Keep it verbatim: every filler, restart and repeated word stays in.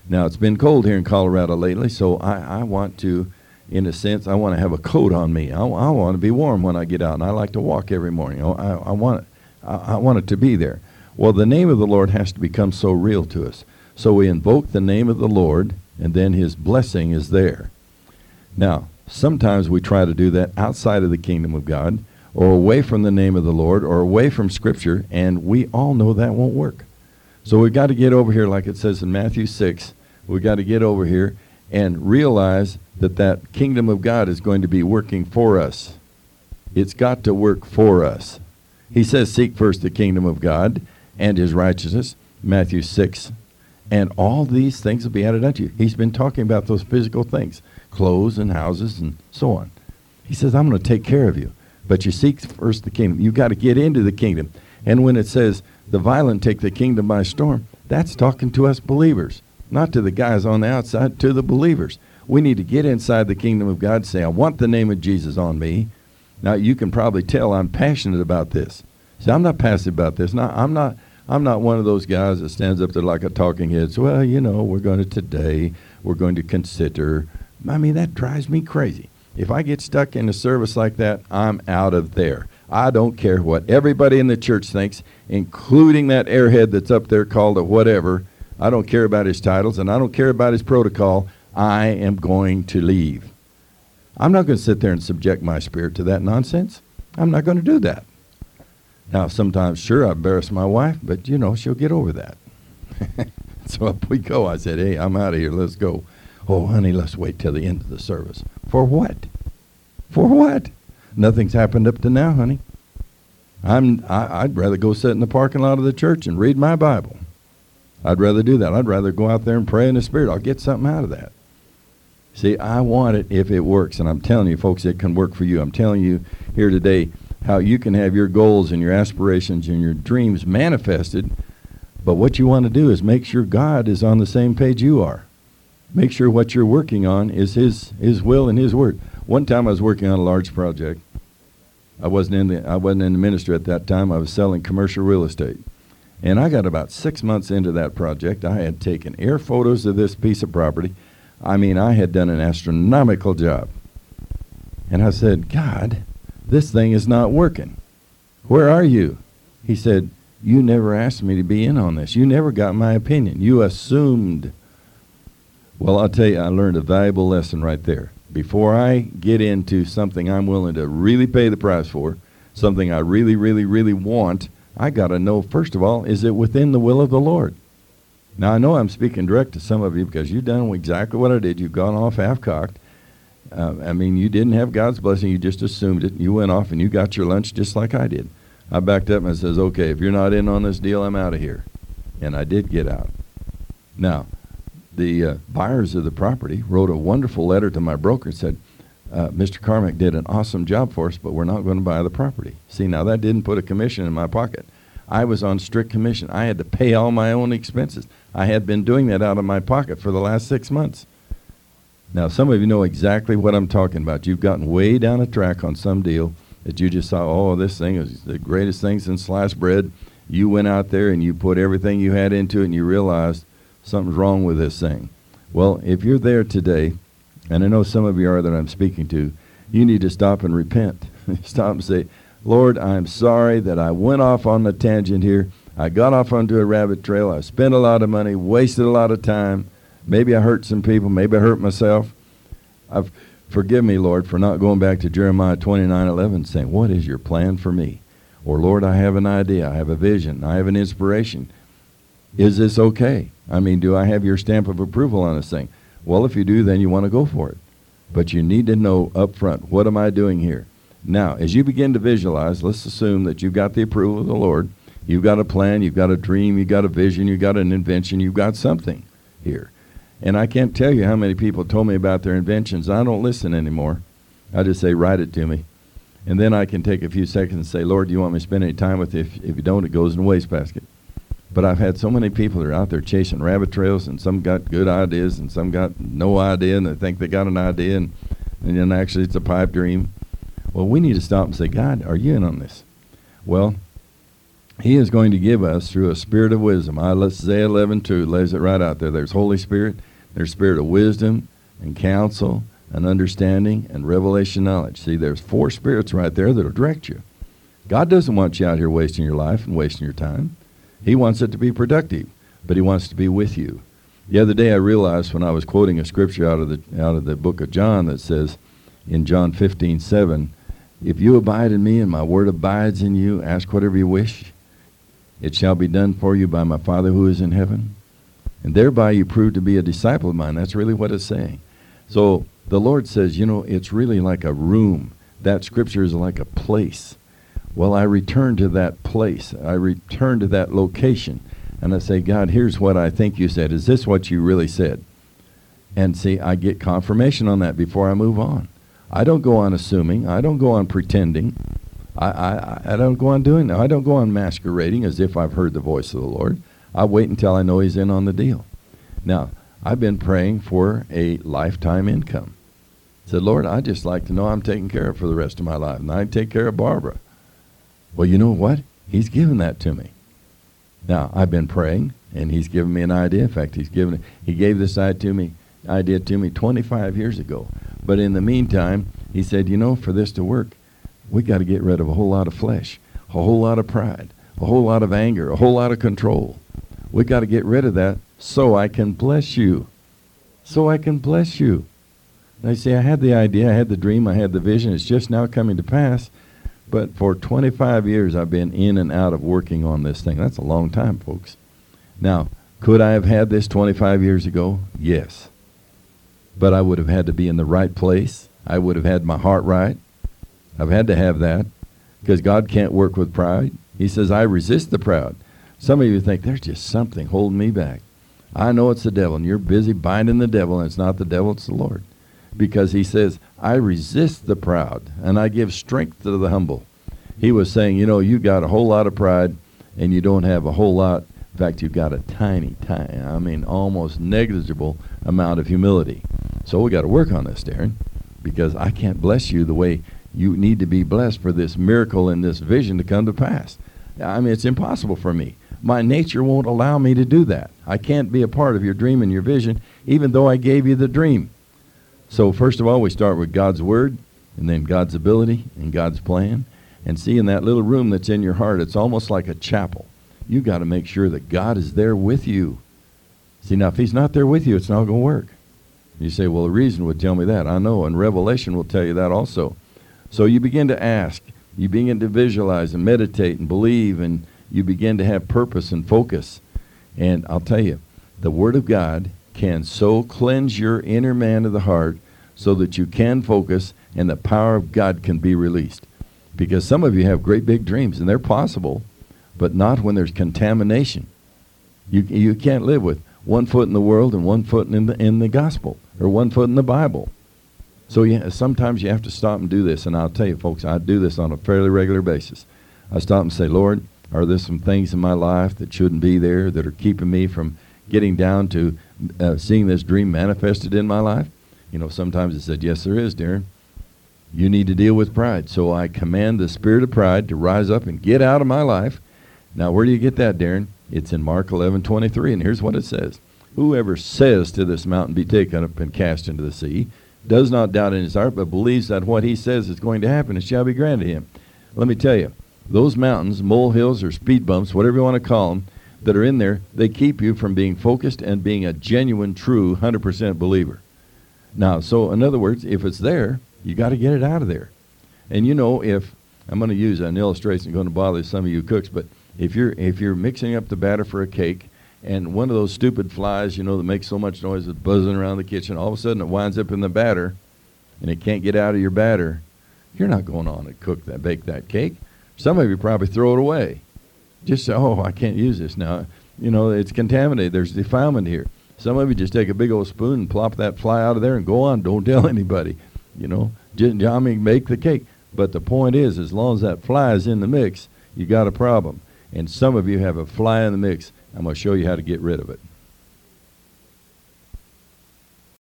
Now, it's been cold here in Colorado lately, so I, I want to, in a sense, I want to have a coat on me. I, I want to be warm when I get out, and I like to walk every morning. I, I, want it, I, I want it to be there. Well, the name of the Lord has to become so real to us. So we invoke the name of the Lord, and then his blessing is there. Now, sometimes we try to do that outside of the kingdom of God, or away from the name of the Lord, or away from Scripture, and we all know that won't work. So we've got to get over here, like it says in Matthew six, we've got to get over here and realize that that kingdom of God is going to be working for us. It's got to work for us. He says, seek first the kingdom of God and his righteousness, Matthew six, and all these things will be added unto you. He's been talking about those physical things, clothes and houses and so on. He says, I'm going to take care of you. But you seek first the kingdom. You've got to get into the kingdom. And when it says, the violent take the kingdom by storm, that's talking to us believers, not to the guys on the outside, to the believers. We need to get inside the kingdom of God and say, I want the name of Jesus on me. Now, you can probably tell I'm passionate about this. See, I'm not passive about this. Now, I'm not I'm not one of those guys that stands up there like a talking head. So, well, you know, we're going to today, we're going to consider. I mean, that drives me crazy. If I get stuck in a service like that, I'm out of there. I don't care what everybody in the church thinks, including that airhead that's up there called a whatever. I don't care about his titles, and I don't care about his protocol. I am going to leave. I'm not going to sit there and subject my spirit to that nonsense. I'm not going to do that. Now, sometimes, sure, I embarrass my wife, but, you know, she'll get over that. So up we go. I said, hey, I'm out of here. Let's go. Oh, honey, let's wait till the end of the service. For what? For what? Nothing's happened up to now, honey. I'm, I, I'd rather go sit in the parking lot of the church and read my Bible. I'd rather do that. I'd rather go out there and pray in the Spirit. I'll get something out of that. See, I want it if it works. And I'm telling you, folks, it can work for you. I'm telling you here today how you can have your goals and your aspirations and your dreams manifested. But what you want to do is make sure God is on the same page you are. Make sure what you're working on is his his will and his word. One time I was working on a large project. I wasn't in the I wasn't in the ministry at that time. I was selling commercial real estate. And I got about six months into that project. I had taken air photos of this piece of property. I mean, I had done an astronomical job. And I said, God, this thing is not working. Where are you? He said, you never asked me to be in on this. You never got my opinion. You assumed. Well, I'll tell you, I learned a valuable lesson right there. Before I get into something I'm willing to really pay the price for, something I really, really, really want, I got to know, first of all, is it within the will of the Lord? Now, I know I'm speaking direct to some of you because you've done exactly what I did. You've gone off half-cocked. Uh, I mean, you didn't have God's blessing. You just assumed it. You went off and you got your lunch just like I did. I backed up and I says, okay, if you're not in on this deal, I'm out of here. And I did get out. Now, the uh, buyers of the property wrote a wonderful letter to my broker and said, uh, Mister Carmack did an awesome job for us, but we're not going to buy the property. See, now that didn't put a commission in my pocket. I was on strict commission. I had to pay all my own expenses. I had been doing that out of my pocket for the last six months. Now, some of you know exactly what I'm talking about. You've gotten way down a track on some deal that you just thought, oh, this thing is the greatest thing since sliced bread. You went out there and you put everything you had into it and you realized something's wrong with this thing. Well, if you're there today, and I know some of you are that I'm speaking to, you need to stop and repent. Stop and say, Lord, I'm sorry that I went off on the tangent here. I got off onto a rabbit trail. I spent a lot of money, wasted a lot of time. Maybe I hurt some people. Maybe I hurt myself. I've, forgive me, Lord, for not going back to Jeremiah twenty-nine eleven saying, what is your plan for me? Or, Lord, I have an idea. I have a vision. I have an inspiration. Is this okay? I mean, do I have your stamp of approval on this thing? Well, if you do, then you want to go for it. But you need to know up front, what am I doing here? Now, as you begin to visualize, let's assume that you've got the approval of the Lord. You've got a plan, you've got a dream, you've got a vision, you've got an invention, you've got something here. And I can't tell you how many people told me about their inventions. I don't listen anymore. I just say, write it to me. And then I can take a few seconds and say, Lord, do you want me to spend any time with you? If, if you don't, it goes in the wastebasket. But I've had so many people that are out there chasing rabbit trails, and some got good ideas, and some got no idea, and they think they got an idea, and, and then actually it's a pipe dream. Well, we need to stop and say, God, are you in on this? Well, He is going to give us through a spirit of wisdom. Isaiah eleven two lays it right out there. There's Holy Spirit, there's spirit of wisdom and counsel and understanding and revelation knowledge. See, there's four spirits right there that will direct you. God doesn't want you out here wasting your life and wasting your time. He wants it to be productive, but he wants to be with you. The other day I realized when I was quoting a scripture out of the out of the book of John that says in John fifteen seven, if you abide in me and my word abides in you, ask whatever you wish. It shall be done for you by my Father who is in heaven. And thereby you prove to be a disciple of mine. That's really what it's saying. So the Lord says, you know, it's really like a room. That scripture is like a place. Well, I return to that place. I return to that location. And I say, God, here's what I think you said. Is this what you really said? And see, I get confirmation on that before I move on. I don't go on assuming. I don't go on pretending. I, I, I don't go on doing that. I don't go on masquerading as if I've heard the voice of the Lord. I wait until I know he's in on the deal. Now, I've been praying for a lifetime income. I said, Lord, I'd just like to know I'm taken care of for the rest of my life, and I take care of Barbara. Well, you know what? He's given that to me. Now, I've been praying, and he's given me an idea. In fact, he's given it, he gave this idea to me, idea to me twenty-five years ago. But in the meantime, he said, you know, for this to work, we got to get rid of a whole lot of flesh, a whole lot of pride, a whole lot of anger, a whole lot of control. We got to get rid of that so I can bless you. So I can bless you. And I say, I had the idea, I had the dream, I had the vision. It's just now coming to pass. But for twenty-five years, I've been in and out of working on this thing. That's a long time, folks. Now, could I have had this twenty-five years ago? Yes. But I would have had to be in the right place. I would have had my heart right. I've had to have that because God can't work with pride. He says, I resist the proud. Some of you think there's just something holding me back. I know it's the devil, and you're busy binding the devil, and it's not the devil, it's the Lord. Because he says, I resist the proud, and I give strength to the humble. He was saying, you know, you got a whole lot of pride, and you don't have a whole lot. In fact, you've got a tiny, tiny, I mean, almost negligible amount of humility. So we got to work on this, Darren, because I can't bless you the way you need to be blessed for this miracle and this vision to come to pass. I mean, it's impossible for me. My nature won't allow me to do that. I can't be a part of your dream and your vision, even though I gave you the dream. So first of all, we start with God's word, and then God's ability and God's plan. And see, in that little room that's in your heart, it's almost like a chapel. You got to make sure that God is there with you. See, now, if he's not there with you, it's not going to work. You say, well, the reason would tell me that. I know, and Revelation will tell you that also. So you begin to ask, you begin to visualize and meditate and believe, and you begin to have purpose and focus. And I'll tell you, the Word of God can so cleanse your inner man of the heart so that you can focus and the power of God can be released. Because some of you have great big dreams, and they're possible, but not when there's contamination. You you can't live with one foot in the world and one foot in the, in the gospel, or one foot in the Bible. So yeah, sometimes you have to stop and do this, and I'll tell you, folks, I do this on a fairly regular basis. I stop and say, Lord, are there some things in my life that shouldn't be there, that are keeping me from getting down to uh, seeing this dream manifested in my life? You know, sometimes it said, yes, there is, Darren. You need to deal with pride. So I command the spirit of pride to rise up and get out of my life. Now, where do you get that, Darren? It's in Mark eleven twenty-three, and here's what it says. Whoever says to this mountain, be taken up and cast into the sea, does not doubt in his heart, but believes that what he says is going to happen, it shall be granted him. Let me tell you, those mountains, molehills, or speed bumps, whatever you want to call them, that are in there, they keep you from being focused and being a genuine, true, one hundred percent believer. Now, so in other words, if it's there, you got to get it out of there. And you know, if, I'm going to use an illustration, going to bother some of you cooks, but if you're if you're mixing up the batter for a cake, and one of those stupid flies, you know, that makes so much noise, is buzzing around the kitchen, all of a sudden it winds up in the batter, and it can't get out of your batter, you're not going on to cook that, bake that cake. Some of you probably throw it away. Just say, oh, I can't use this now. You know, it's contaminated. There's defilement here. Some of you just take a big old spoon and plop that fly out of there and go on. Don't tell anybody. You know, just, I mean, make the cake. But the point is, as long as that fly is in the mix, you got a problem. And some of you have a fly in the mix. I'm going to show you how to get rid of it.